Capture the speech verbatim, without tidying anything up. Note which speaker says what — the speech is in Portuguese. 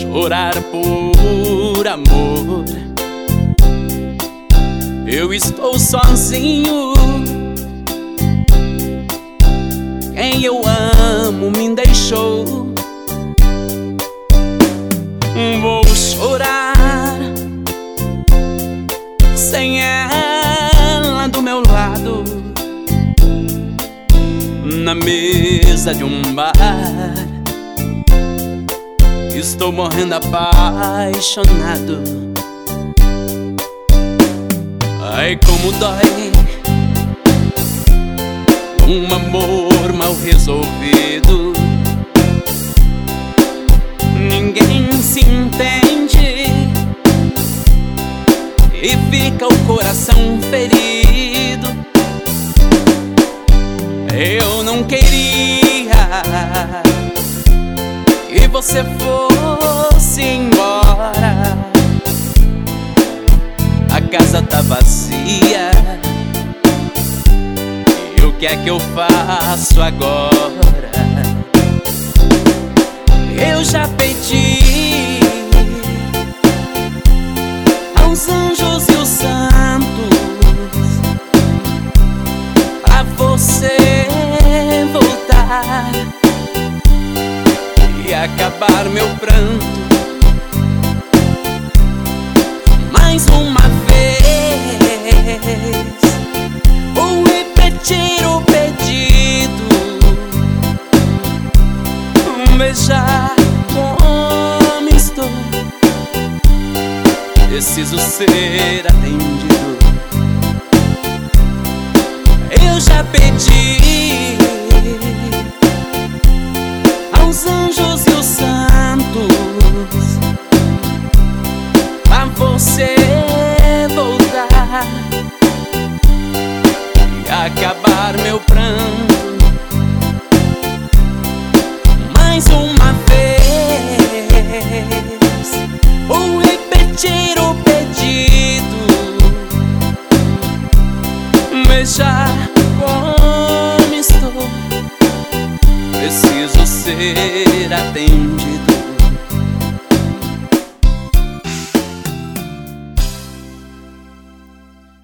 Speaker 1: chorar por amor. Eu estou sozinho. Quem eu amo me deixou. Vou chorar sem ela do meu lado, na mesa de um bar. Estou morrendo apaixonado. Ai, como dói um amor mal resolvido. Ninguém se entende e fica o coração ferido. Eu não queria que você fosse embora. A casa tá vazia. E o que é que eu faço agora? Eu já pedi aos anjos e os santos pra você voltar e acabar meu pranto mais uma vez. Vou repetir o pedido. Veja como estou, preciso ser atendido. Eu já pedi aos anjos e os santos pra você voltar e acabar meu pranto mais uma vez. Vou repetir o pedido. Veja como estou, preciso ser atendido.